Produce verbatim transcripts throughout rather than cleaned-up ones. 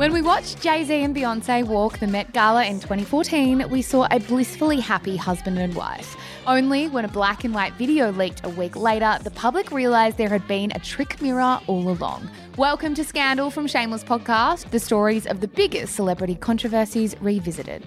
When we watched Jay-Z and Beyonce walk the Met Gala in twenty fourteen, we saw a blissfully happy husband and wife. Only when a black and white video leaked a week later, the public realised there had been a trick mirror all along. Welcome to Scandal from Shameless Podcast, the stories of the biggest celebrity controversies revisited.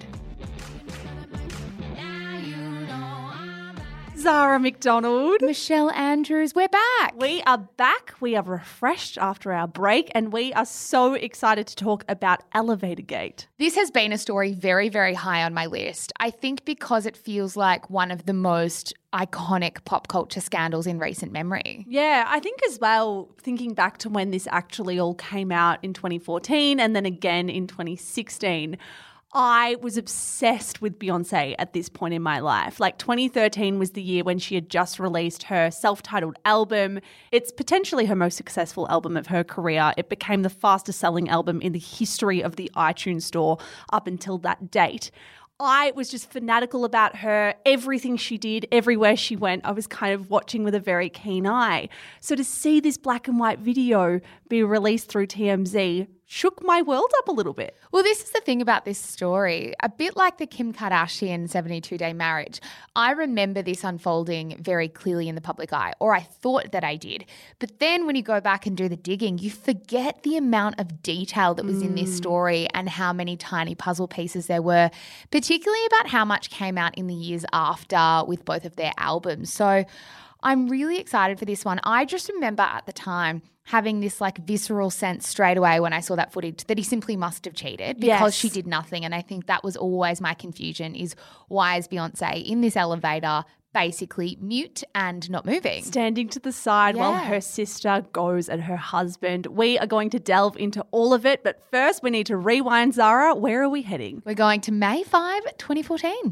Zara McDonald. Michelle Andrews, we're back. We are back. We are refreshed after our break and we are so excited to talk about Elevator Gate. This has been a story very, very high on my list. I think because it feels like one of the most iconic pop culture scandals in recent memory. Yeah, I think as well, thinking back to when this actually all came out in twenty fourteen and then again in twenty sixteen, I was obsessed with Beyonce at this point in my life. Like twenty thirteen was the year when she had just released her self-titled album. It's potentially her most successful album of her career. It became the fastest selling album in the history of the iTunes store up until that date. I was just fanatical about her, everything she did, everywhere she went. I was kind of watching with a very keen eye. So to see this black and white video be released through T M Z shook my world up a little bit. Well, this is the thing about this story. A bit like the Kim Kardashian seventy-two day marriage, I remember this unfolding very clearly in the public eye, or I thought that I did. But then when you go back and do the digging, you forget the amount of detail that was mm. in this story and how many tiny puzzle pieces there were, particularly about how much came out in the years after with both of their albums. So I'm really excited for this one. I just remember at the time having this like visceral sense straight away when I saw that footage that he simply must have cheated because yes. she did nothing. And I think that was always my confusion is why is Beyonce in this elevator basically mute and not moving? Standing to the side yeah. while her sister goes at her husband. We are going to delve into all of it. But first we need to rewind, Zara. Where are we heading? We're going to May fifth, twenty fourteen.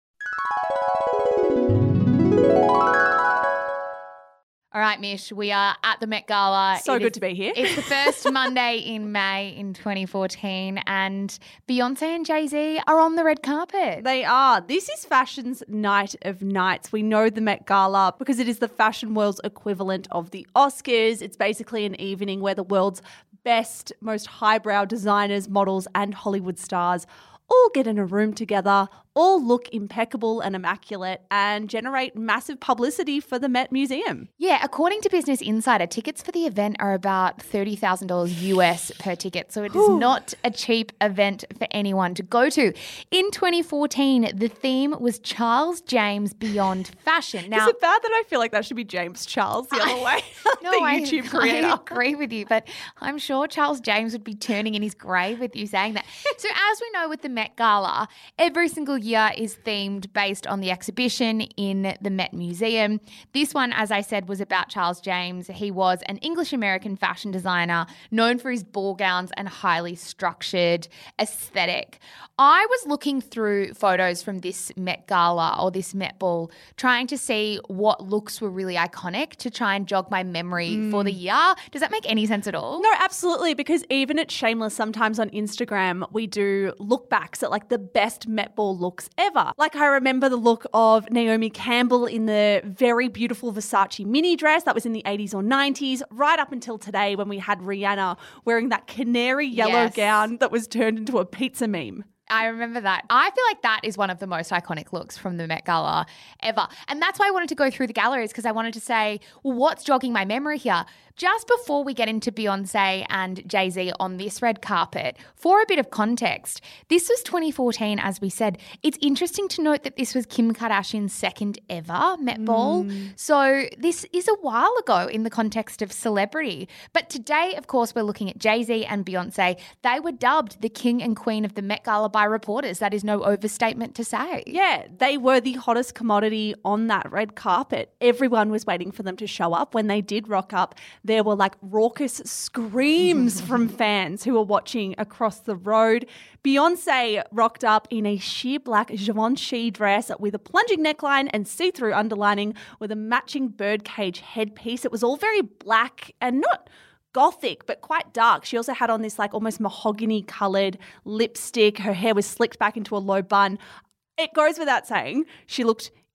All right, Mish, we are at the Met Gala. So it good is, to be here. It's the first Monday in May in twenty fourteen and Beyonce and Jay-Z are on the red carpet. They are. This is fashion's night of nights. We know the Met Gala because it is the fashion world's equivalent of the Oscars. It's basically an evening where the world's best, most highbrow designers, models and Hollywood stars all get in a room together, all look impeccable and immaculate and generate massive publicity for the Met Museum. Yeah, according to Business Insider, tickets for the event are about thirty thousand dollars U S per ticket. So it is Ooh. not a cheap event for anyone to go to. In twenty fourteen, the theme was Charles James Beyond Fashion. Now, is it bad that I feel like that should be James Charles the other way? No, the I, YouTube creator. I agree with you, but I'm sure Charles James would be turning in his grave with you saying that. So as we know with the Met Gala, every single year is themed based on the exhibition in the Met Museum. This one, as I said, was about Charles James. He was an English-American fashion designer known for his ball gowns and highly structured aesthetic. I was looking through photos from this Met Gala or this Met Ball, trying to see what looks were really iconic to try and jog my memory mm. for the year. Does that make any sense at all? No, absolutely, because even at Shameless, sometimes on Instagram, we do look backs at like the best Met Ball looks ever. Like I remember the look of Naomi Campbell in the very beautiful Versace mini dress that was in the eighties or nineties, right up until today when we had Rihanna wearing that canary yellow yes. gown that was turned into a pizza meme. I remember that. I feel like that is one of the most iconic looks from the Met Gala ever. And that's why I wanted to go through the galleries because I wanted to say, well, what's jogging my memory here? Just before we get into Beyonce and Jay-Z on this red carpet, for a bit of context, this was twenty fourteen, as we said. It's interesting to note that this was Kim Kardashian's second ever Met Ball. Mm. So this is a while ago in the context of celebrity. But today, of course, we're looking at Jay-Z and Beyonce. They were dubbed the king and queen of the Met Gala by reporters. That is no overstatement to say. Yeah, they were the hottest commodity on that red carpet. Everyone was waiting for them to show up. When they did rock up, there were like raucous screams from fans who were watching across the road. Beyonce rocked up in a sheer black Givenchy dress with a plunging neckline and see-through underlining with a matching birdcage headpiece. It was all very black and not gothic, but quite dark. She also had on this like almost mahogany coloured lipstick. Her hair was slicked back into a low bun. It goes without saying, she looked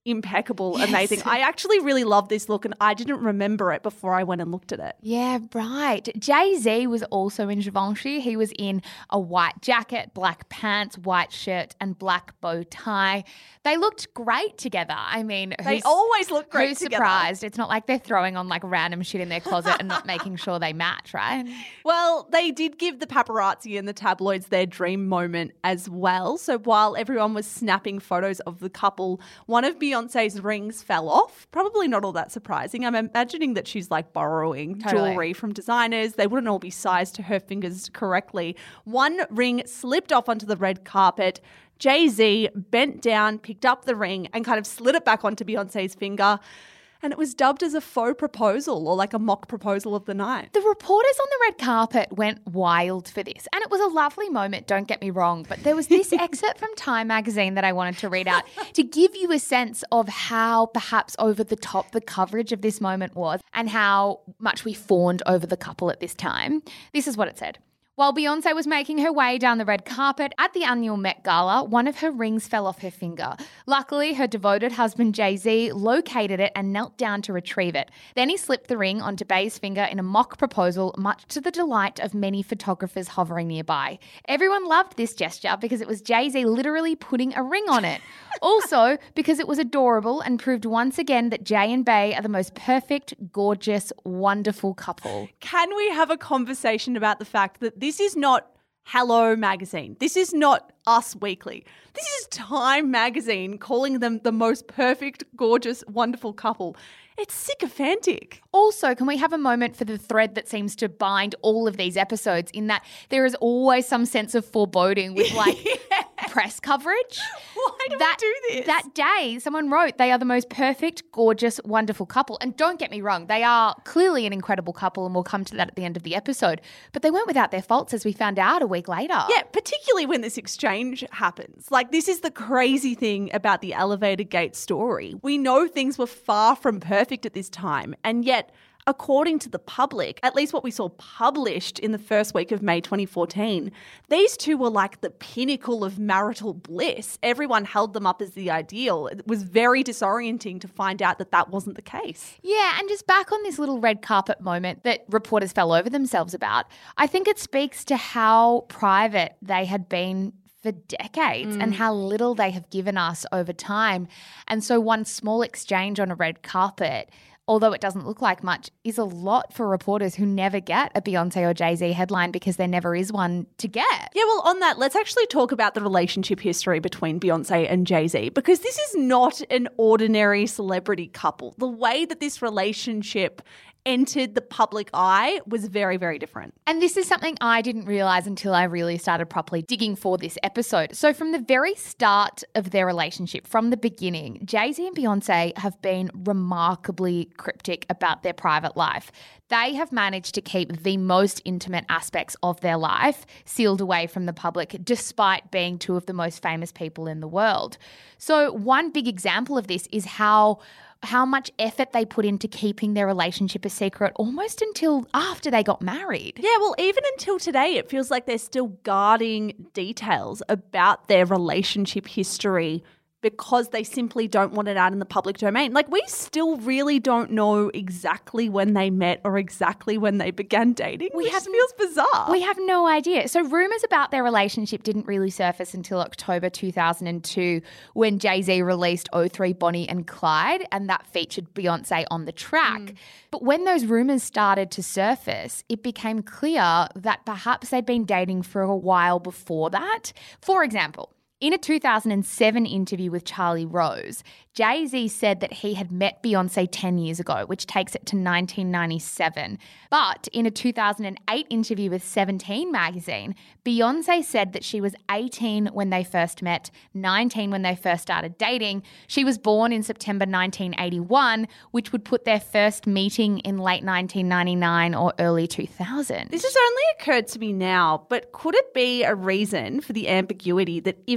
impeccable, amazing. I actually really love this look and I didn't remember it before I went and looked at it. Yeah, right. Jay-Z was also in Givenchy. He was in a white jacket, black pants, white shirt and black bow tie. They looked great together. I mean, they always look great who's together. Surprised? It's not like they're throwing on like random shit in their closet and not making sure they match, right? Well, they did give the paparazzi and the tabloids their dream moment as well. So while everyone was snapping photos of the couple, one of Beyonce's rings fell off. Probably not all that surprising. I'm imagining that she's like borrowing Totally. jewelry from designers. They wouldn't all be sized to her fingers correctly. One ring slipped off onto the red carpet. Jay-Z bent down, picked up the ring and kind of slid it back onto Beyonce's finger. And it was dubbed as a faux proposal or like a mock proposal of the night. The reporters on the red carpet went wild for this. And it was a lovely moment, don't get me wrong. But there was this excerpt from Time magazine that I wanted to read out to give you a sense of how perhaps over the top the coverage of this moment was and how much we fawned over the couple at this time. This is what it said. While Beyonce was making her way down the red carpet at the annual Met Gala, one of her rings fell off her finger. Luckily, her devoted husband Jay-Z located it and knelt down to retrieve it. Then he slipped the ring onto Bey's finger in a mock proposal, much to the delight of many photographers hovering nearby. Everyone loved this gesture because it was Jay-Z literally putting a ring on it. Also, because it was adorable and proved once again that Jay and Bey are the most perfect, gorgeous, wonderful couple. Can we have a conversation about the fact that this is not Hello Magazine? This is not Us Weekly. This is Time Magazine calling them the most perfect, gorgeous, wonderful couple. It's sycophantic. Also, can we have a moment for the thread that seems to bind all of these episodes in that there is always some sense of foreboding with like yeah. press coverage? Why do that, we do this? That day, someone wrote they are the most perfect, gorgeous, wonderful couple. And don't get me wrong, they are clearly an incredible couple and we'll come to that at the end of the episode. But they weren't without their faults as we found out a week later. Yeah, particularly when this exchange happens. Like, this is the crazy thing about the Elevator Gate story. We know things were far from perfect at this time, and yet, according to the public, at least what we saw published in the first week of May twenty fourteen, these two were like the pinnacle of marital bliss. Everyone held them up as the ideal. It was very disorienting to find out that that wasn't the case. Yeah, and just back on this little red carpet moment that reporters fell over themselves about, I think it speaks to how private they had been for decades mm. and how little they have given us over time. And so one small exchange on a red carpet, although it doesn't look like much, is a lot for reporters who never get a Beyonce or Jay-Z headline because there never is one to get. Yeah, well, on that, let's actually talk about the relationship history between Beyonce and Jay-Z, because this is not an ordinary celebrity couple. The way that this relationship entered the public eye was very, very different. And this is something I didn't realise until I really started properly digging for this episode. So from the very start of their relationship, from the beginning, Jay-Z and Beyonce have been remarkably cryptic about their private life. They have managed to keep the most intimate aspects of their life sealed away from the public, despite being two of the most famous people in the world. So one big example of this is how how much effort they put into keeping their relationship a secret almost until after they got married. Yeah, well, even until today, it feels like they're still guarding details about their relationship history because they simply don't want it out in the public domain. Like, we still really don't know exactly when they met or exactly when they began dating, we which have, feels bizarre. We have no idea. So rumours about their relationship didn't really surface until October two thousand two when Jay-Z released oh three Bonnie and Clyde, and that featured Beyonce on the track. Mm. But when those rumours started to surface, it became clear that perhaps they'd been dating for a while before that. For example, in a two thousand seven interview with Charlie Rose, Jay-Z said that he had met Beyonce ten years ago, which takes it to nineteen ninety-seven. But in a two thousand eight interview with Seventeen magazine, Beyonce said that she was eighteen when they first met, nineteen when they first started dating. She was born in September nineteen eighty-one, which would put their first meeting in late nineteen ninety-nine or early two thousand. This has only occurred to me now, but could it be a reason for the ambiguity that if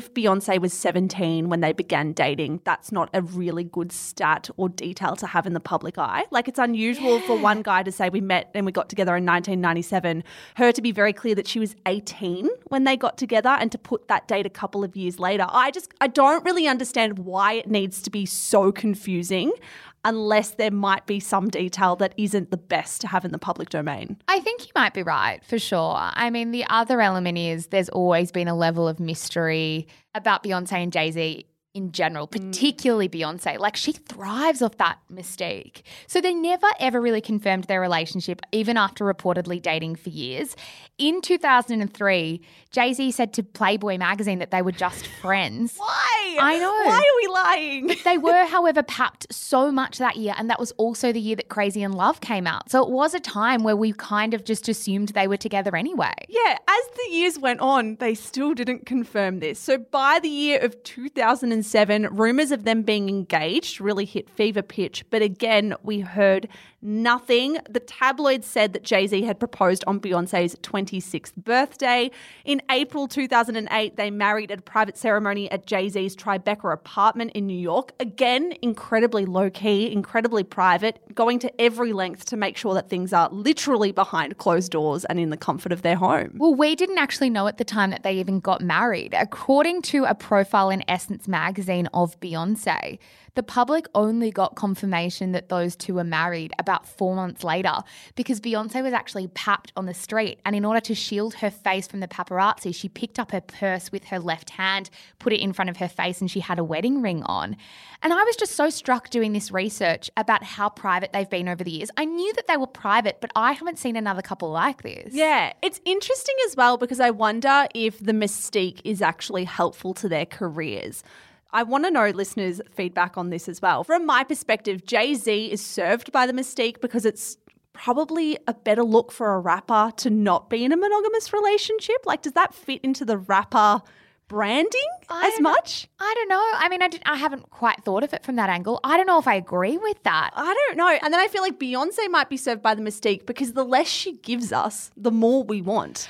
if Beyonce was seventeen when they began dating, that's not a really good stat or detail to have in the public eye. Like, it's unusual yeah. for one guy to say we met and we got together in nineteen ninety-seven, her to be very clear that she was eighteen when they got together, and to put that date a couple of years later. I just, I don't really understand why it needs to be so confusing, unless there might be some detail that isn't the best to have in the public domain. I think you might be right, for sure. I mean, the other element is there's always been a level of mystery about Beyonce and Jay-Z in general, particularly mm. Beyonce. Like, she thrives off that mystique. So they never ever really confirmed their relationship, even after reportedly dating for years. In two thousand three, Jay-Z said to Playboy magazine that they were just friends. Why? I know. Why are we lying? They were, however, papped so much that year, and that was also the year that Crazy in Love came out. So it was a time where we kind of just assumed they were together anyway. Yeah, as the years went on, they still didn't confirm this. So by the year of two thousand seven, rumours of them being engaged really hit fever pitch. But again, we heard nothing. The tabloids said that Jay-Z had proposed on Beyonce's twenty-sixth birthday. In April two thousand eight, they married at a private ceremony at Jay-Z's Tribeca apartment in New York. Again, incredibly low-key, incredibly private, going to every length to make sure that things are literally behind closed doors and in the comfort of their home. Well, we didn't actually know at the time that they even got married. According to a profile in Essence magazine of Beyonce, the public only got confirmation that those two were married about four months later, because Beyonce was actually papped on the street, and in order to shield her face from the paparazzi, she picked up her purse with her left hand, put it in front of her face, and she had a wedding ring on. And I was just so struck doing this research about how private they've been over the years. I knew that they were private, but I haven't seen another couple like this. Yeah, it's interesting as well, because I wonder if the mystique is actually helpful to their careers. I want to know listeners' feedback on this as well. From my perspective, Jay-Z is served by the mystique because it's probably a better look for a rapper to not be in a monogamous relationship. Like, does that fit into the rapper branding I as much? I don't know. I mean, I, did, I haven't quite thought of it from that angle. I don't know if I agree with that. I don't know. And then I feel like Beyonce might be served by the mystique because the less she gives us, the more we want.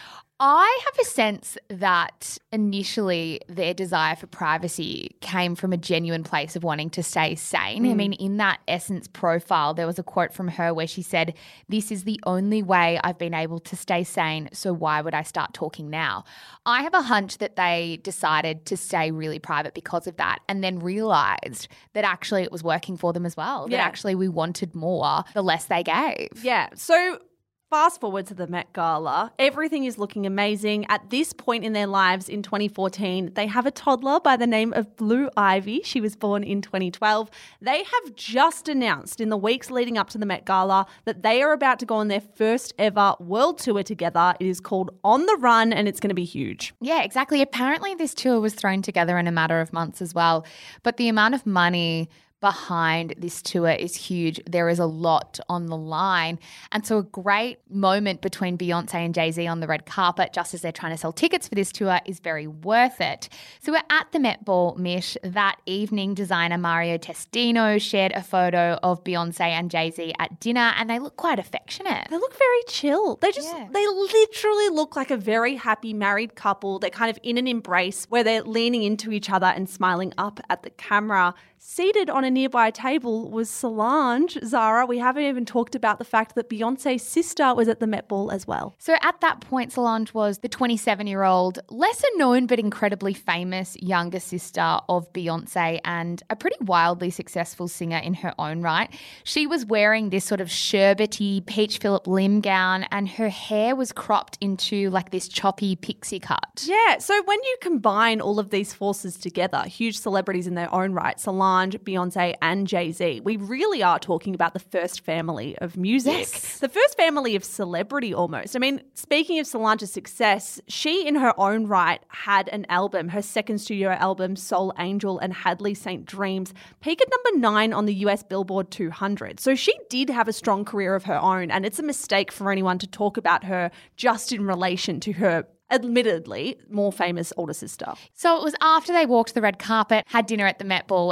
I have a sense that initially their desire for privacy came from a genuine place of wanting to stay sane. Mm. I mean, in that Essence profile, there was a quote from her where she said, "This is the only way I've been able to stay sane, so why would I start talking now?" I have a hunch that they decided to stay really private because of that, and then realised that actually it was working for them as well, yeah. that actually we wanted more the less they gave. Yeah, so fast forward to the Met Gala. Everything is looking amazing. At this point in their lives in twenty fourteen, they have a toddler by the name of Blue Ivy. She was born in twenty twelve. They have just announced in the weeks leading up to the Met Gala that they are about to go on their first ever world tour together. It is called On the Run, and it's going to be huge. Yeah, exactly. Apparently this tour was thrown together in a matter of months as well. But the amount of money behind this tour is huge. There is a lot on the line. And so a great moment between Beyonce and Jay-Z on the red carpet, just as they're trying to sell tickets for this tour, is very worth it. So we're at the Met Ball, Mish. That evening, designer Mario Testino shared a photo of Beyonce and Jay-Z at dinner, and they look quite affectionate. They look very chill. They just, yeah. they literally look like a very happy married couple. They're kind of in an embrace where they're leaning into each other and smiling up at the camera. Seated on a nearby table was Solange. Zara, we haven't even talked about the fact that Beyonce's sister was at the Met Ball as well. So at that point, Solange was the twenty-seven-year-old, lesser known but incredibly famous younger sister of Beyonce and a pretty wildly successful singer in her own right. She was wearing this sort of sherbety Peach Phillip Lim gown, and her hair was cropped into like this choppy pixie cut. Yeah, so when you combine all of these forces together, huge celebrities in their own right, Solange, Beyonce and Jay-Z, we really are talking about the first family of music. Yes. The first family of celebrity almost. I mean, speaking of Solange's success, she in her own right had an album, her second studio album, Soul Angel and Hadley Saint Dreams, peaked at number nine on the U S Billboard two hundred. So she did have a strong career of her own, and it's a mistake for anyone to talk about her just in relation to her admittedly more famous older sister. So it was after they walked the red carpet, had dinner at the Met Ball, and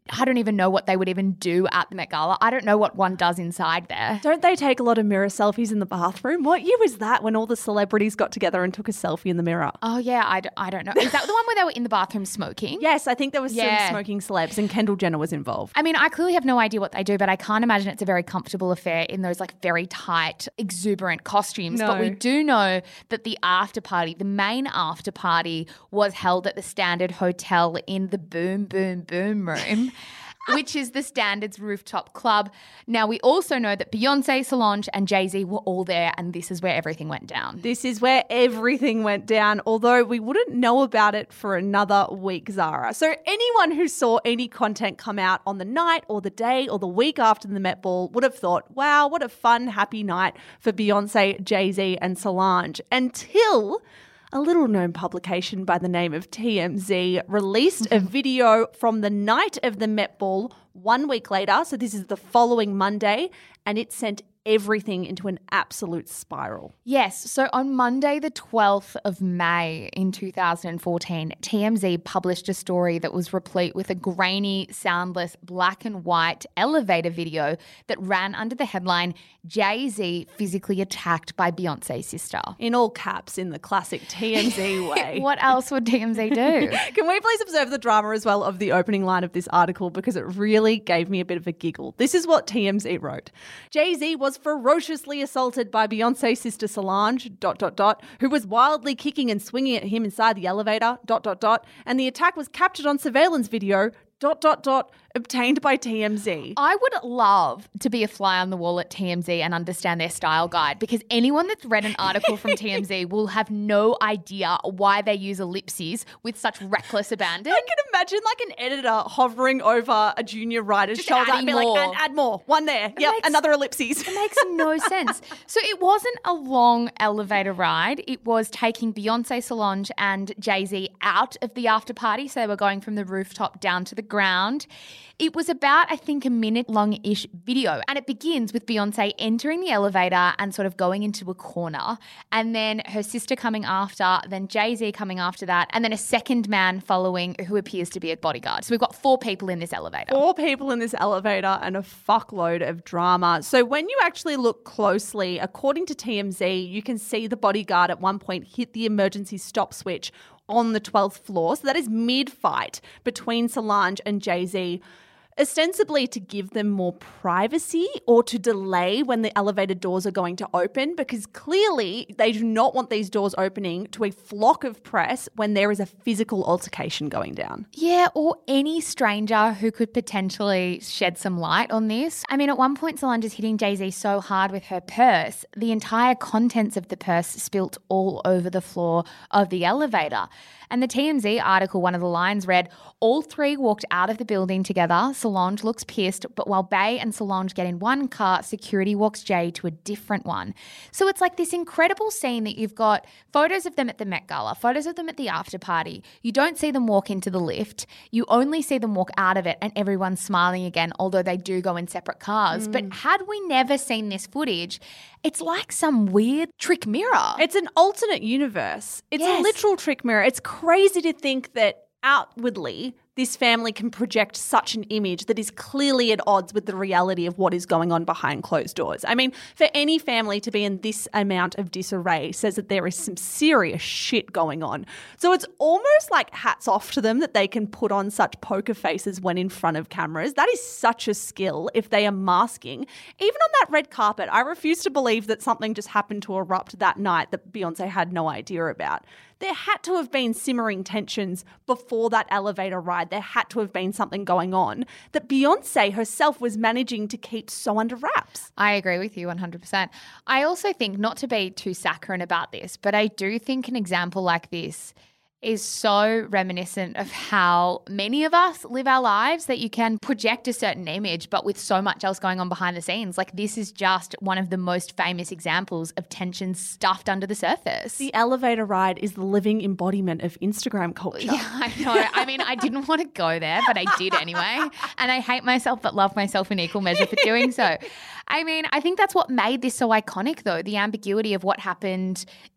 I don't even know what they would even do at the Met Gala. I don't know what one does inside there. Don't they take a lot of mirror selfies in the bathroom? What year was that when all the celebrities got together and took a selfie in the mirror? Oh, yeah, I, d- I don't know. Is that the one where they were in the bathroom smoking? Yes, I think there was Yeah. some smoking celebs and Kendall Jenner was involved. I mean, I clearly have no idea what they do, but I can't imagine it's a very comfortable affair in those like very tight, exuberant costumes. No. But we do know that the after party, the main after party, was held at the Standard Hotel in the Boom Boom Boom Room. Which is the Standard's rooftop club. Now, we also know that Beyonce, Solange and Jay-Z were all there, and this is where everything went down. This is where everything went down, although we wouldn't know about it for another week, Zara. So anyone who saw any content come out on the night or the day or the week after the Met Ball would have thought, wow, what a fun, happy night for Beyonce, Jay-Z and Solange, until a little-known publication by the name of T M Z released a video from the night of the Met Ball one week later. So this is the following Monday, and it sent everything into an absolute spiral. Yes. So on Monday, the twelfth of May in two thousand fourteen, T M Z published a story that was replete with a grainy, soundless, black and white elevator video that ran under the headline, Jay-Z physically attacked by Beyonce's sister. In all caps, in the classic T M Z way. What else would T M Z do? Can we please observe the drama as well of the opening line of this article, because it really gave me a bit of a giggle. This is what T M Z wrote. Jay-Z was ferociously assaulted by Beyonce's sister Solange, dot, dot, dot, who was wildly kicking and swinging at him inside the elevator, dot, dot, dot, and the attack was captured on surveillance video, dot, dot, dot, obtained by T M Z. I would love to be a fly on the wall at T M Z and understand their style guide, because anyone that's read an article from T M Z will have no idea why they use ellipses with such reckless abandon. I can imagine like an editor hovering over a junior writer's Just shoulder and adding be like, more. add, add more, one there, yep, makes- another ellipses. It makes no sense. So it wasn't a long elevator ride. It was taking Beyonce, Solange and Jay-Z out of the after party. So they were going from the rooftop down to the ground. It was about, I think, a minute long-ish video. And it begins with Beyonce entering the elevator and sort of going into a corner. And then her sister coming after, then Jay-Z coming after that, and then a second man following who appears to be a bodyguard. So we've got four people in this elevator. Four people in this elevator and a fuckload of drama. So when you actually look closely, according to T M Z, you can see the bodyguard at one point hit the emergency stop switch on the twelfth floor. So that is mid-fight between Solange and Jay-Z, ostensibly to give them more privacy or to delay when the elevator doors are going to open, because clearly they do not want these doors opening to a flock of press when there is a physical altercation going down. Yeah, or any stranger who could potentially shed some light on this. I mean, at one point, Solange is hitting Jay-Z so hard with her purse, the entire contents of the purse spilt all over the floor of the elevator. And the T M Z article, one of the lines read, all three walked out of the building together. Solange looks pissed, but while Bey and Solange get in one car, security walks Jay to a different one. So it's like this incredible scene that you've got photos of them at the Met Gala, photos of them at the after party. You don't see them walk into the lift. You only see them walk out of it and everyone's smiling again, although they do go in separate cars. Mm. But had we never seen this footage, it's like some weird trick mirror. It's an alternate universe. It's Yes. a literal trick mirror. It's crazy to think that outwardly this family can project such an image that is clearly at odds with the reality of what is going on behind closed doors. I mean, for any family to be in this amount of disarray says that there is some serious shit going on. So it's almost like hats off to them that they can put on such poker faces when in front of cameras. That is such a skill if they are masking. Even on that red carpet, I refuse to believe that something just happened to erupt that night that Beyonce had no idea about. There had to have been simmering tensions before that elevator ride. There had to have been something going on that Beyonce herself was managing to keep so under wraps. I agree with you one hundred percent. I also think, not to be too saccharine about this, but I do think an example like this is so reminiscent of how many of us live our lives, that you can project a certain image, but with so much else going on behind the scenes. Like, this is just one of the most famous examples of tension stuffed under the surface. The elevator ride is the living embodiment of Instagram culture. Yeah, I know. I mean, I didn't want to go there, but I did anyway. And I hate myself but love myself in equal measure for doing so. I mean, I think that's what made this so iconic, though, the ambiguity of what happened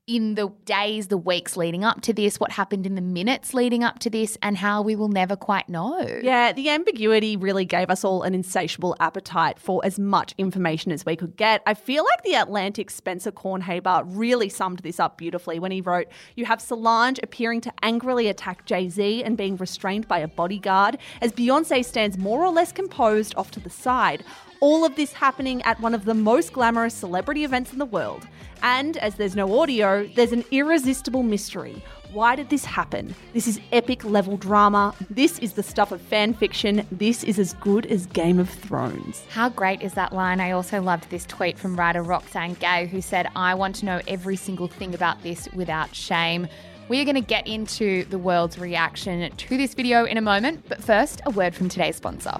in the days, the weeks leading up to this, what happened in the minutes leading up to this, and how we will never quite know. Yeah, the ambiguity really gave us all an insatiable appetite for as much information as we could get. I feel like the Atlantic's Spencer Kornhaber really summed this up beautifully when he wrote, "You have Solange appearing to angrily attack Jay-Z and being restrained by a bodyguard as Beyonce stands more or less composed off to the side. All of this happening at one of the most glamorous celebrity events in the world. And as there's no audio, there's an irresistible mystery. Why did this happen? This is epic level drama. This is the stuff of fan fiction. This is as good as Game of Thrones." How great is that line? I also loved this tweet from writer Roxanne Gay, who said, "I want to know every single thing about this without shame." We are going to get into the world's reaction to this video in a moment, but first, a word from today's sponsor.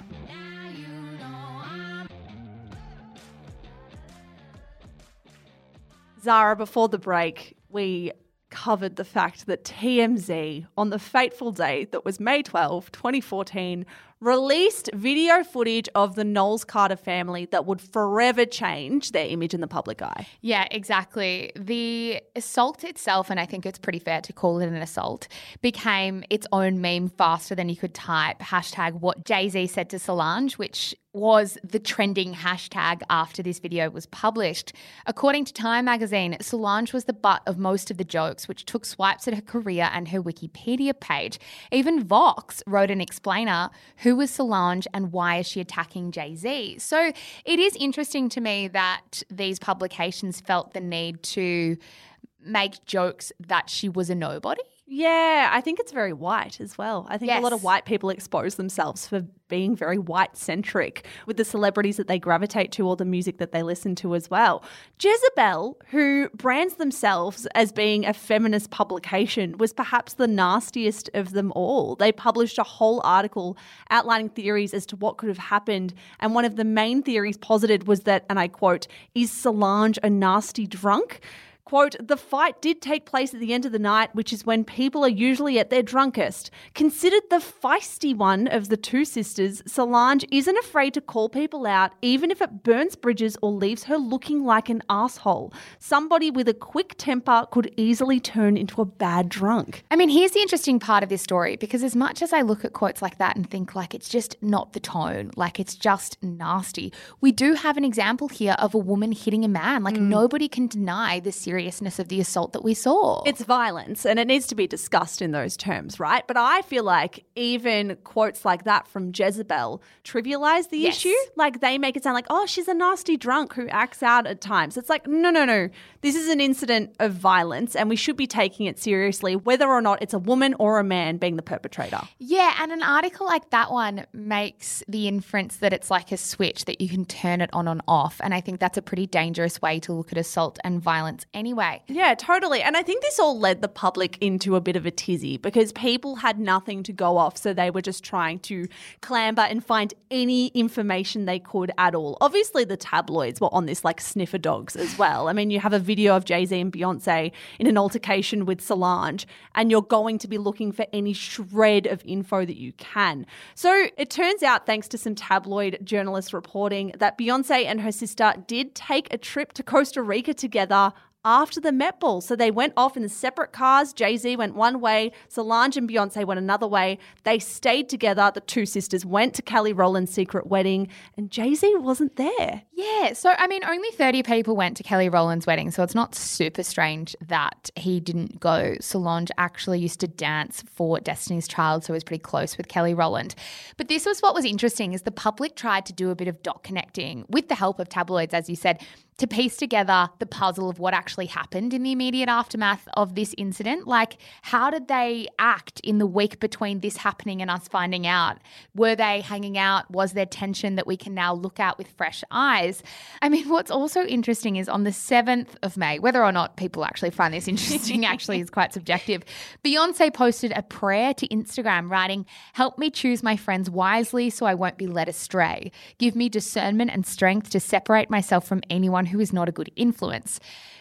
Zara, before the break, we covered the fact that T M Z, on the fateful day that was May twelfth, twenty fourteen, released video footage of the Knowles Carter family that would forever change their image in the public eye. Yeah, exactly. The assault itself, and I think it's pretty fair to call it an assault, became its own meme faster than you could type. Hashtag what Jay-Z said to Solange, which was the trending hashtag after this video was published. According to Time magazine, Solange was the butt of most of the jokes, which took swipes at her career and her Wikipedia page. Even Vox wrote an explainer, who was Solange and why is she attacking Jay-Z? So it is interesting to me that these publications felt the need to make jokes that she was a nobody. Yeah, I think it's very white as well. I think Yes. a lot of white people expose themselves for being very white-centric with the celebrities that they gravitate to or the music that they listen to as well. Jezebel, who brands themselves as being a feminist publication, was perhaps the nastiest of them all. They published a whole article outlining theories as to what could have happened, and one of the main theories posited was that, and I quote, "Is Solange a nasty drunk?" Quote, "The fight did take place at the end of the night, which is when people are usually at their drunkest. Considered the feisty one of the two sisters, Solange isn't afraid to call people out, even if it burns bridges or leaves her looking like an asshole. Somebody with a quick temper could easily turn into a bad drunk." I mean, here's the interesting part of this story, because as much as I look at quotes like that and think like it's just not the tone, like it's just nasty, we do have an example here of a woman hitting a man. Like mm. nobody can deny the seriousness of the assault that we saw. It's violence and it needs to be discussed in those terms, right? But I feel like even quotes like that from Jezebel trivialize the Yes. issue. Like they make it sound like, oh, she's a nasty drunk who acts out at times. It's like, no, no, no. This is an incident of violence and we should be taking it seriously, whether or not it's a woman or a man being the perpetrator. Yeah, and an article like that one makes the inference that it's like a switch that you can turn it on and off. And I think that's a pretty dangerous way to look at assault and violence anyway. Yeah, totally. And I think this all led the public into a bit of a tizzy because people had nothing to go off, so they were just trying to clamber and find any information they could at all. Obviously, the tabloids were on this like sniffer dogs as well. I mean, you have a video of Jay-Z and Beyonce in an altercation with Solange, and you're going to be looking for any shred of info that you can. So it turns out, thanks to some tabloid journalists reporting, that Beyonce and her sister did take a trip to Costa Rica together after the Met Ball. So they went off in separate cars. Jay-Z went one way, Solange and Beyonce went another way. They stayed together. The two sisters went to Kelly Rowland's secret wedding and Jay-Z wasn't there. Yeah, so I mean, only thirty people went to Kelly Rowland's wedding, so it's not super strange that he didn't go. Solange actually used to dance for Destiny's Child, so he was pretty close with Kelly Rowland. But this was what was interesting, is the public tried to do a bit of dot connecting with the help of tabloids, as you said, to piece together the puzzle of what actually happened in the immediate aftermath of this incident. Like, how did they act in the week between this happening and us finding out? Were they hanging out? Was there tension that we can now look at with fresh eyes? I mean, what's also interesting is on the seventh of May, whether or not people actually find this interesting actually is quite subjective, Beyonce posted a prayer to Instagram writing, "Help me choose my friends wisely so I won't be led astray. Give me discernment and strength to separate myself from anyone who is not a good influence."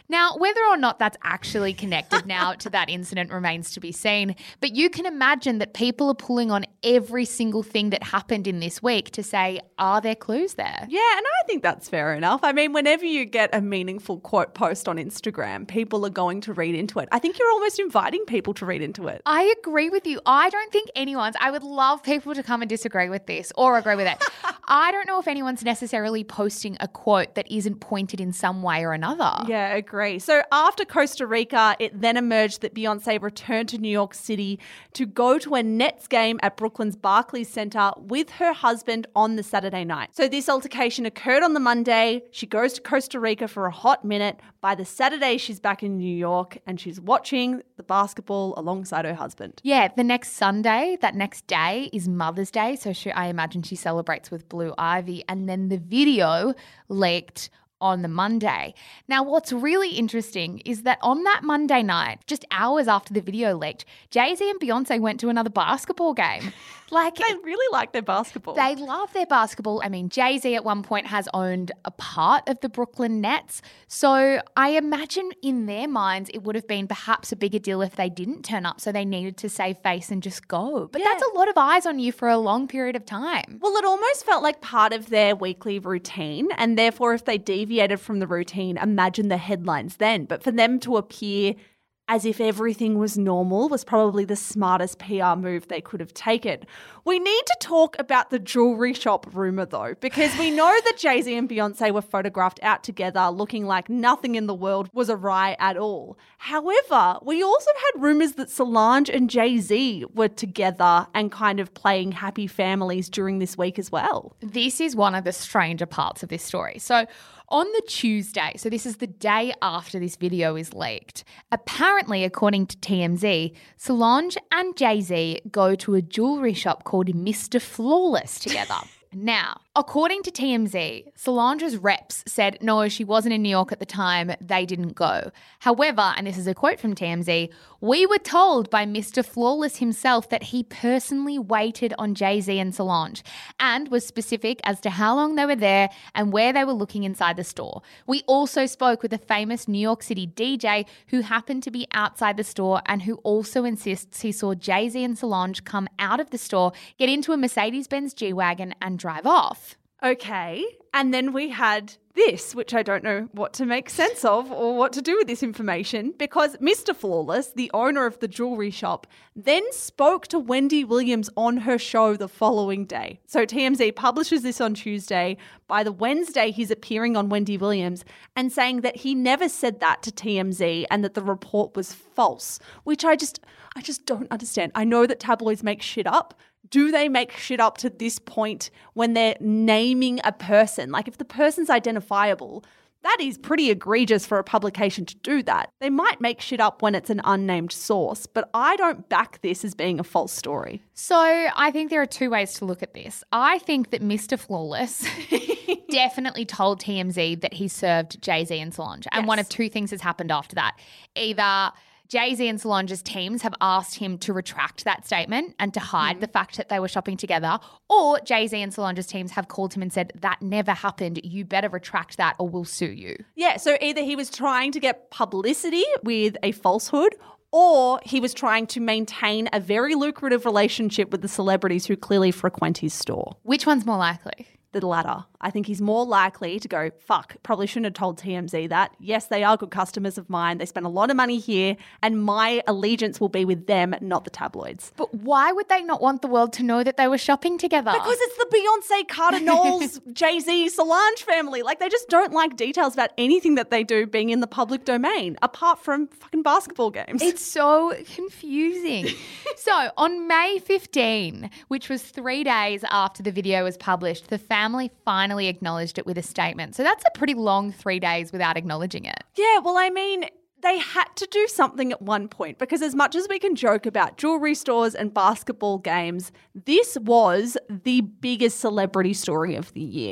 Now, whether or not that's actually connected now to that incident remains to be seen, but you can imagine that people are pulling on every single thing that happened in this week to say, are there clues there? Yeah, and I think that's fair enough. I mean, whenever you get a meaningful quote post on Instagram, people are going to read into it. I think you're almost inviting people to read into it. I agree with you. I don't think anyone's, I would love people to come and disagree with this or agree with it. I don't know if anyone's necessarily posting a quote that isn't pointed in some way or another. Yeah, agree. So after Costa Rica, it then emerged that Beyonce returned to New York City to go to a Nets game at Brooklyn's Barclays Center with her husband on the Saturday night. So this altercation occurred on the Monday. She goes to Costa Rica for a hot minute. By the Saturday, she's back in New York and she's watching the basketball alongside her husband. Yeah, the next Sunday, that next day is Mother's Day. So she, I imagine she celebrates with Blue Ivy. And then the video leaked on the Monday. Now, what's really interesting is that on that Monday night, just hours after the video leaked, Jay-Z and Beyonce went to another basketball game. Like, they really like their basketball. They love their basketball. I mean, Jay-Z at one point has owned a part of the Brooklyn Nets. So I imagine in their minds it would have been perhaps a bigger deal if they didn't turn up, so they needed to save face and just go. But yeah. That's a lot of eyes on you for a long period of time. Well, it almost felt like part of their weekly routine, and therefore if they deviated from the routine, imagine the headlines then. But for them to appear as if everything was normal was probably the smartest P R move they could have taken. We need to talk about the jewelry shop rumor though, because we know that Jay-Z and Beyonce were photographed out together looking like nothing in the world was awry at all. However, we also had rumors that Solange and Jay-Z were together and kind of playing happy families during this week as well. This is one of the stranger parts of this story. So on the Tuesday, so this is the day after this video is leaked, apparently, according to T M Z, Solange and Jay-Z go to a jewelry shop called Mister Flawless together. Now, according to T M Z, Solange's reps said no, she wasn't in New York at the time, they didn't go. However, and this is a quote from T M Z, we were told by Mister Flawless himself that he personally waited on Jay-Z and Solange and was specific as to how long they were there and where they were looking inside the store. We also spoke with a famous New York City D J who happened to be outside the store and who also insists he saw Jay-Z and Solange come out of the store, get into a Mercedes-Benz G-Wagon and drive off. Okay, and then we had this, which I don't know what to make sense of or what to do with this information, because Mister Flawless, the owner of the jewelry shop, then spoke to Wendy Williams on her show the following day. So T M Z publishes this on Tuesday. By the Wednesday, he's appearing on Wendy Williams and saying that he never said that to T M Z and that the report was false, which I just, I just don't understand. I know that tabloids make shit up. Do they make shit up to this point when they're naming a person? Like if the person's identifiable, that is pretty egregious for a publication to do that. They might make shit up when it's an unnamed source, but I don't back this as being a false story. So I think there are two ways to look at this. I think that Mister Flawless definitely told T M Z that he served Jay-Z and Solange. And yes. One of two things has happened after that. Either Jay-Z and Solange's teams have asked him to retract that statement and to hide mm. the fact that they were shopping together, or Jay-Z and Solange's teams have called him and said, that never happened, you better retract that or we'll sue you. Yeah, so either he was trying to get publicity with a falsehood, or he was trying to maintain a very lucrative relationship with the celebrities who clearly frequent his store. Which one's more likely? The latter. I think he's more likely to go, fuck, probably shouldn't have told T M Z that. Yes, they are good customers of mine. They spend a lot of money here and my allegiance will be with them, not the tabloids. But why would they not want the world to know that they were shopping together? Because it's the Beyonce, Carter Knowles, Jay-Z, Solange family. Like they just don't like details about anything that they do being in the public domain, apart from fucking basketball games. It's so confusing. So on May fifteenth, which was three days after the video was published, the family finally acknowledged it with a statement. So that's a pretty long three days without acknowledging it. Yeah, well, I mean, they had to do something at one point because as much as we can joke about jewelry stores and basketball games, this was the biggest celebrity story of the year.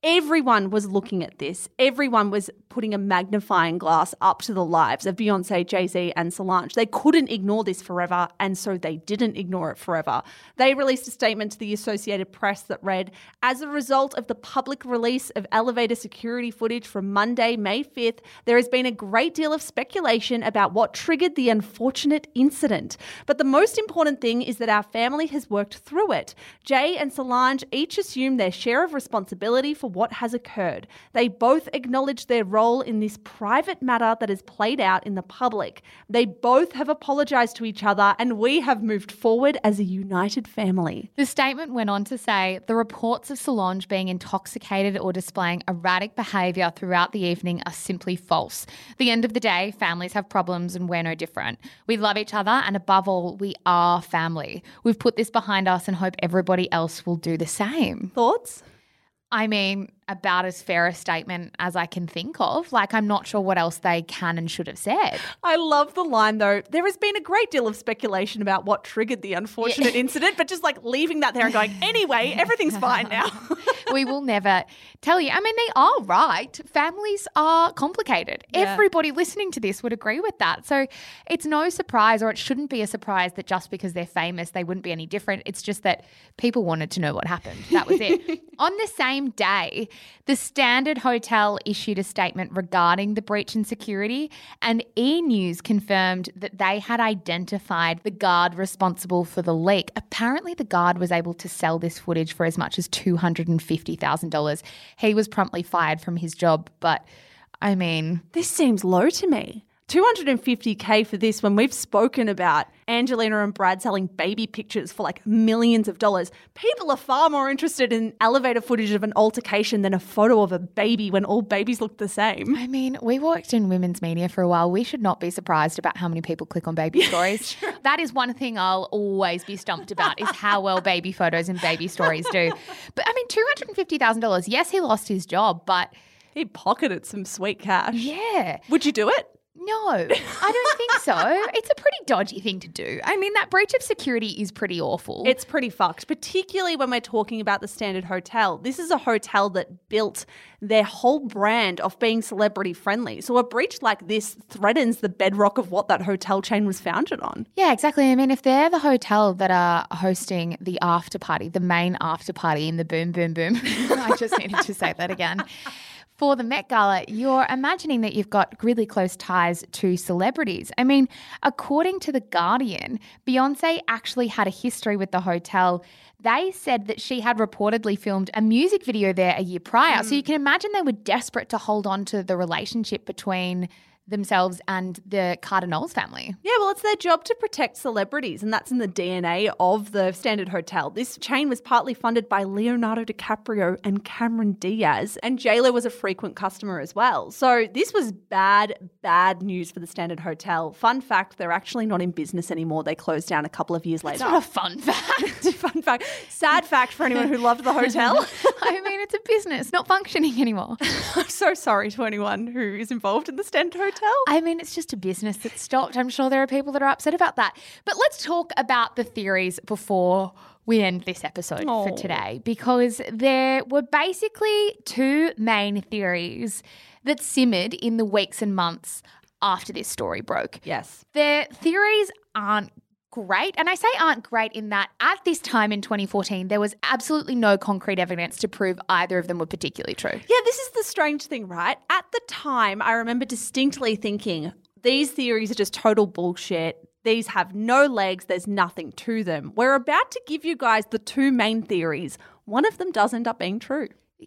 Everyone was looking at this. Everyone was putting a magnifying glass up to the lives of Beyonce, Jay-Z and Solange. They couldn't ignore this forever, and so they didn't ignore it forever. They released a statement to the Associated Press that read, as a result of the public release of elevator security footage from Monday, May fifth, there has been a great deal of speculation about what triggered the unfortunate incident. But the most important thing is that our family has worked through it. Jay and Solange each assume their share of responsibility for what has occurred. They both acknowledge their role in this private matter that has played out in the public. They both have apologised to each other, and we have moved forward as a united family. The statement went on to say, the reports of Solange being intoxicated or displaying erratic behaviour throughout the evening are simply false. At the end of the day, families have problems and we're no different. We love each other, and above all, we are family. We've put this behind us and hope everybody else will do the same. Thoughts? I mean, about as fair a statement as I can think of. Like, I'm not sure what else they can and should have said. I love the line, though. There has been a great deal of speculation about what triggered the unfortunate Yeah. incident, but just like leaving that there and going, anyway, everything's fine now. We will never tell you. I mean, they are right. Families are complicated. Yeah. Everybody listening to this would agree with that. So it's no surprise, or it shouldn't be a surprise, that just because they're famous, they wouldn't be any different. It's just that people wanted to know what happened. That was it. On the same day, the Standard Hotel issued a statement regarding the breach in security, and E! News confirmed that they had identified the guard responsible for the leak. Apparently, the guard was able to sell this footage for as much as two hundred fifty thousand dollars. He was promptly fired from his job, but I mean... This seems low to me. two hundred fifty K for this when we've spoken about Angelina and Brad selling baby pictures for like millions of dollars. People are far more interested in elevator footage of an altercation than a photo of a baby when all babies look the same. I mean, we worked in women's media for a while. We should not be surprised about how many people click on baby stories. That is one thing I'll always be stumped about, is how well baby photos and baby stories do. But I mean, two hundred fifty thousand dollars, yes, he lost his job, but... He pocketed some sweet cash. Yeah. Would you do it? No, I don't think so. It's a pretty dodgy thing to do. I mean, that breach of security is pretty awful. It's pretty fucked, particularly when we're talking about the Standard Hotel. This is a hotel that built their whole brand off being celebrity friendly. So a breach like this threatens the bedrock of what that hotel chain was founded on. Yeah, exactly. I mean, if they're the hotel that are hosting the after party, the main after party in the Boom Boom Boom, I just needed to say that again. For the Met Gala, you're imagining that you've got really close ties to celebrities. I mean, according to The Guardian, Beyonce actually had a history with the hotel. They said that she had reportedly filmed a music video there a year prior. Mm. So you can imagine they were desperate to hold on to the relationship between themselves and the Cardinals family. Yeah, well, it's their job to protect celebrities, and that's in the D N A of the Standard Hotel. This chain was partly funded by Leonardo DiCaprio and Cameron Diaz, and J-Lo was a frequent customer as well. So this was bad, bad news for the Standard Hotel. Fun fact, they're actually not in business anymore. They closed down a couple of years later. That's not a fun fact. Fun fact. Sad fact for anyone who loved the hotel. I mean, it's a business, not functioning anymore. I'm so sorry to anyone who is involved in the Standard Hotel. I mean, it's just a business that stopped. I'm sure there are people that are upset about that. But let's talk about the theories before we end this episode Aww. for today, because there were basically two main theories that simmered in the weeks and months after this story broke. Yes. The theories aren't great. And I say aren't great in that at this time in twenty fourteen, there was absolutely no concrete evidence to prove either of them were particularly true. Yeah, this is the strange thing, right? At the time, I remember distinctly thinking, these theories are just total bullshit. These have no legs. There's nothing to them. We're about to give you guys the two main theories. One of them does end up being true.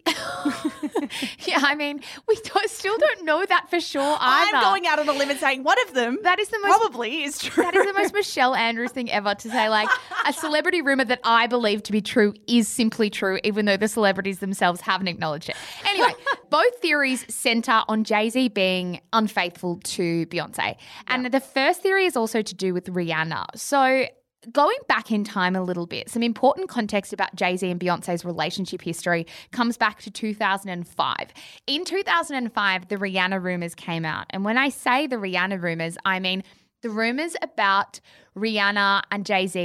Yeah, I mean, we don't, still don't know that for sure either. I'm going out on a limb and saying one of them that is the most, probably is true. That is the most Michelle Andrews thing ever, to say like a celebrity rumor that I believe to be true is simply true, even though the celebrities themselves haven't acknowledged it. Anyway, both theories center on Jay-Z being unfaithful to Beyonce. And yeah. The first theory is also to do with Rihanna. So going back in time a little bit, some important context about Jay-Z and Beyonce's relationship history comes back to two thousand five. In two thousand five, the Rihanna rumors came out. And when I say the Rihanna rumors, I mean the rumors about Rihanna and Jay-Z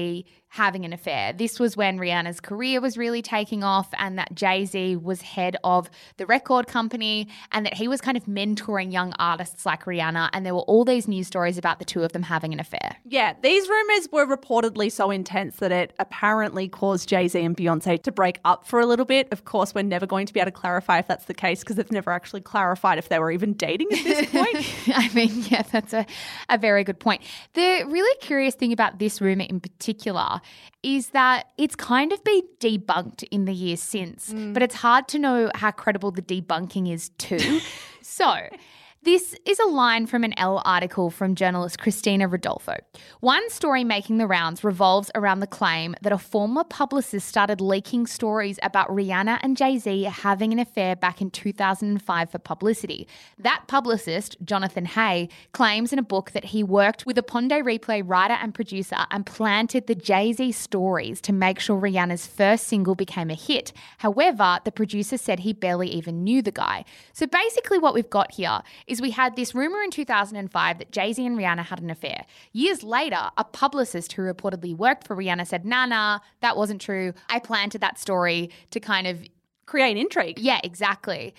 having an affair. This was when Rihanna's career was really taking off and that Jay-Z was head of the record company and that he was kind of mentoring young artists like Rihanna, and there were all these news stories about the two of them having an affair. Yeah, these rumours were reportedly so intense that it apparently caused Jay-Z and Beyonce to break up for a little bit. Of course, we're never going to be able to clarify if that's the case because they've never actually clarified if they were even dating at this point. I mean, yeah, that's a, a very good point. The really curious thing about this rumour in particular is that it's kind of been debunked in the years since, mm. but it's hard to know how credible the debunking is too. So this is a line from an Elle article from journalist Christina Rodolfo. One story making the rounds revolves around the claim that a former publicist started leaking stories about Rihanna and Jay-Z having an affair back in two thousand five for publicity. That publicist, Jonathan Hay, claims in a book that he worked with a Pon de Replay writer and producer and planted the Jay-Z stories to make sure Rihanna's first single became a hit. However, the producer said he barely even knew the guy. So basically what we've got here is we had this rumor in two thousand five that Jay-Z and Rihanna had an affair. Years later, a publicist who reportedly worked for Rihanna said, nah, nah, that wasn't true. I planted that story to kind of create intrigue. Yeah, exactly.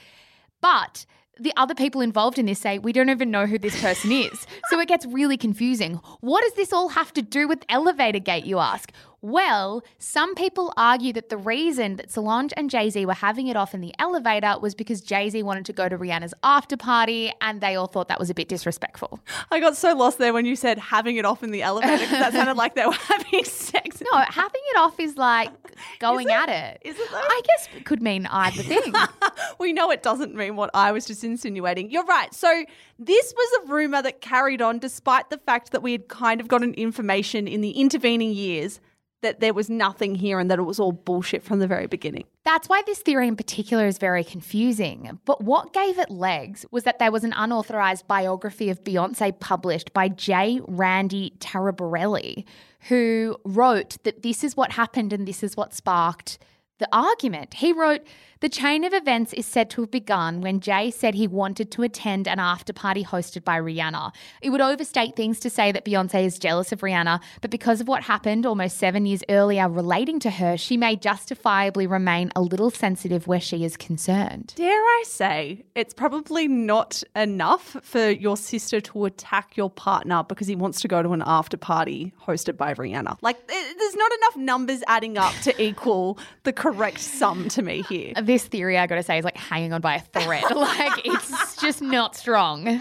But the other people involved in this say, we don't even know who this person is. So it gets really confusing. What does this all have to do with Elevator Gate, you ask? Well, some people argue that the reason that Solange and Jay-Z were having it off in the elevator was because Jay-Z wanted to go to Rihanna's after party and they all thought that was a bit disrespectful. I got so lost there when you said having it off in the elevator because that sounded like they were having sex. No, having it off is like going is it? at it. Is it though? I guess it could mean either thing. We know it doesn't mean what I was just insinuating. You're right. So this was a rumour that carried on despite the fact that we had kind of gotten information in the intervening years that there was nothing here and that it was all bullshit from the very beginning. That's why this theory in particular is very confusing. But what gave it legs was that there was an unauthorized biography of Beyonce published by J. Randy Taraborelli, who wrote that this is what happened and this is what sparked the argument. He wrote, the chain of events is said to have begun when Jay said he wanted to attend an after party hosted by Rihanna. It would overstate things to say that Beyonce is jealous of Rihanna, but because of what happened almost seven years earlier relating to her, she may justifiably remain a little sensitive where she is concerned. Dare I say, it's probably not enough for your sister to attack your partner because he wants to go to an after party hosted by Rihanna. Like, there's not enough numbers adding up to equal the correct sum to me here. This theory, I got to say, is like hanging on by a thread. Like, it's just not strong.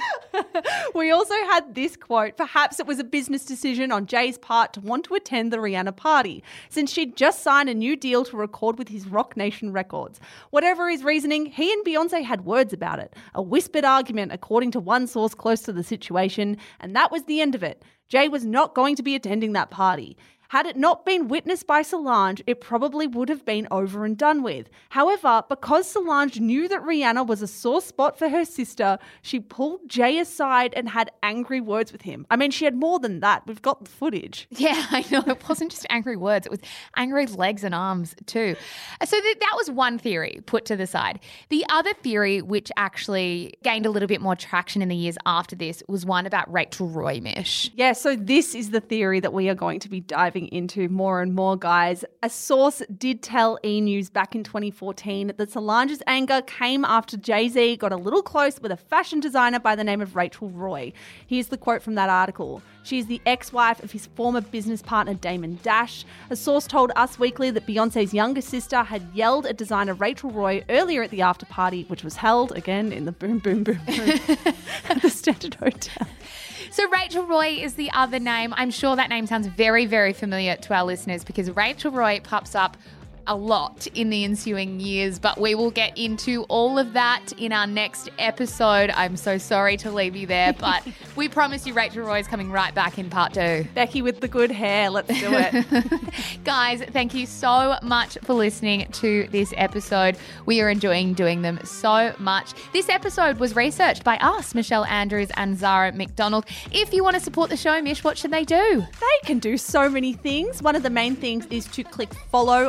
We also had this quote, perhaps it was a business decision on Jay's part to want to attend the Rihanna party, since she'd just signed a new deal to record with his Roc Nation Records. Whatever his reasoning, he and Beyonce had words about it. A whispered argument, according to one source close to the situation, and that was the end of it. Jay was not going to be attending that party. Had it not been witnessed by Solange, it probably would have been over and done with. However, because Solange knew that Rihanna was a sore spot for her sister, she pulled Jay aside and had angry words with him. I mean, she had more than that. We've got the footage. Yeah, I know. It wasn't just angry words. It was angry legs and arms too. So th- that was one theory put to the side. The other theory, which actually gained a little bit more traction in the years after this, was one about Rachel Roy, Mish. Yeah, so this is the theory that we are going to be diving into more and more, guys. A source did tell E! News back in twenty fourteen that Solange's anger came after Jay-Z got a little close with a fashion designer by the name of Rachel Roy. Here's the quote from that article. She is the ex-wife of his former business partner Damon Dash. A source told Us Weekly that Beyonce's younger sister had yelled at designer Rachel Roy earlier at the after party, which was held, again, in the boom, boom, boom, boom at the Standard Hotel. So Rachel Roy is the other name. I'm sure that name sounds very, very familiar to our listeners because Rachel Roy pops up a lot in the ensuing years, but we will get into all of that in our next episode. I'm so sorry to leave you there, but we promise you Rachel Roy is coming right back in part two. Becky with the good hair, let's do it. Guys, thank you so much for listening to this episode. We are enjoying doing them so much. This episode was researched by us, Michelle Andrews and Zara McDonald. If you want to support the show, Mish, what should they do? They can do so many things. One of the main things is to click follow on Spotify.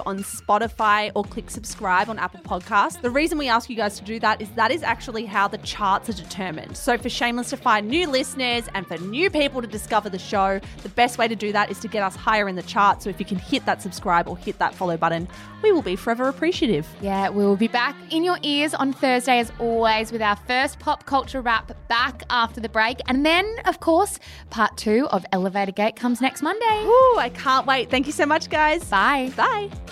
Spotify or click subscribe on Apple Podcasts. The reason we ask you guys to do that is that is actually how the charts are determined. So for Shameless to find new listeners and for new people to discover the show, the best way to do that is to get us higher in the charts. So if you can hit that subscribe or hit that follow button, we will be forever appreciative. Yeah, we will be back in your ears on Thursday as always with our first pop culture wrap back after the break. And then, of course, part two of Elevator Gate comes next Monday. Ooh, I can't wait. Thank you so much, guys. Bye. Bye.